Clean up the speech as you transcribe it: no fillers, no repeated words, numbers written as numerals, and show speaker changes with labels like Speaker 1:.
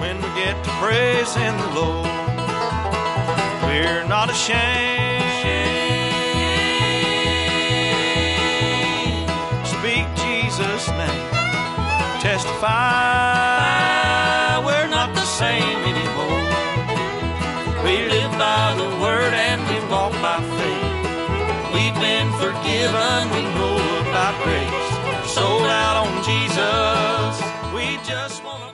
Speaker 1: when we get to praising the Lord. We're not ashamed. Speak Jesus' name. Testify we're not the same anymore. We live by the word and we walk by faith. We've been forgiven, we know about grace. Sold out on Jesus, we just want to